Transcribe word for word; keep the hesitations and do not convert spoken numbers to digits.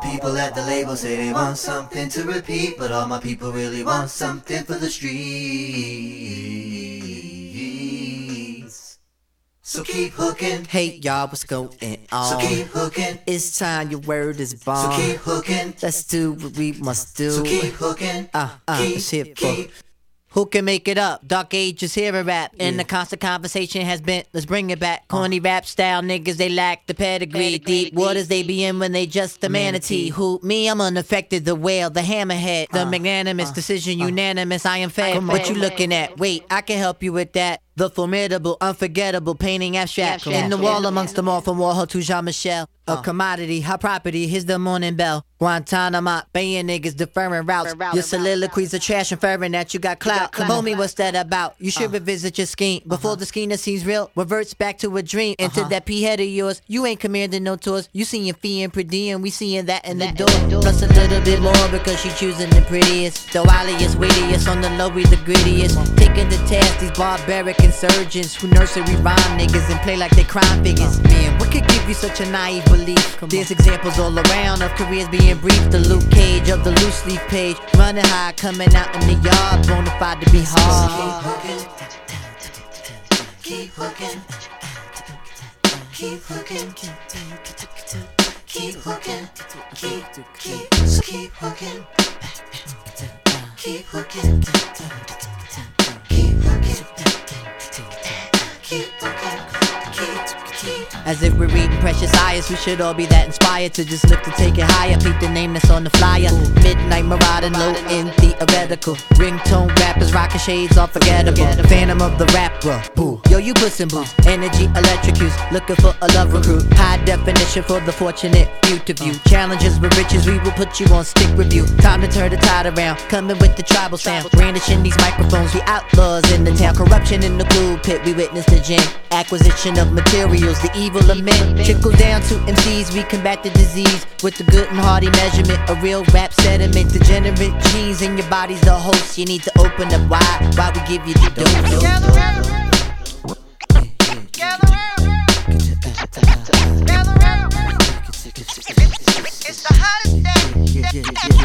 people at the label say they want something to repeat, but all my people really want something for the streets. So keep hooking. Hey y'all, what's going on? So keep hooking. It's time, your word is born. So keep hooking. Let's do what we must do. So keep hooking. Uh, uh, keep, let's hit for. keep. Who can make it up? Dark Ages hear a rap, and yeah. The constant conversation has been, let's bring it back. Corny uh. rap style niggas, they lack the pedigree. pedigree Deep waters they be in when they just the manatee. Who, me, I'm unaffected, the whale, the hammerhead. The uh. magnanimous uh. decision, uh. unanimous, I am fed. What you looking at? Wait, I can help you with that. The formidable, unforgettable, painting abstract. In the wall amongst them all, from Warhol to Jean-Michel. A uh. commodity, high property, here's the morning bell. Guantanamo, baying niggas, deferring routes. Your soliloquies are trash, inferring that you got clout. Homie, what's that about? You should uh. revisit your scheme. Before uh-huh. the scheme that seems real reverts back to a dream. Into uh-huh. that P-head of yours, you ain't commanding no tours. You seeing fee and per diem, we seeing that in the door. Plus a little bit more because she choosing the prettiest. The wiliest, wittiest, on the low, we the grittiest. Taking the task, these barbaric insurgents who nursery rhyme niggas and play like they crime figures. Man, what could give you such a naive belief? There's examples all around of careers being brief. The Luke Cage of the loose leaf page, running high, coming out in the yard, bona fide to be hard. Keep hooking, keep hooking, keep hooking, keep, keep, so keep hooking, keep hooking, keep hooking, keep hooking. As if we're reading precious eyes, we should all be that inspired to just lift and take it higher. Peep the name that's on the flyer. Midnight Marauder, low in theoretical. Ringtone rappers rocking shades unforgettable. Phantom of the rapper, boo. Yo, you puss in boots. Energy electrocutes, looking for a love recruit. High definition for the fortunate few to view. Challenges with riches, we will put you on stick review. Time to turn the tide around, coming with the tribal sound. Brandishing these microphones, we outlaws in the town. Corruption in the glue pit, we witness the jam. Acquisition of materials, the evil of men. Trickle down to M Cs, we combat the disease with the good and hearty measurement. A real rap sediment, degenerate genes in your body's the host. You need to open up wide while we give you the dose. Gather round, gather round, gather round. It's the hottest day.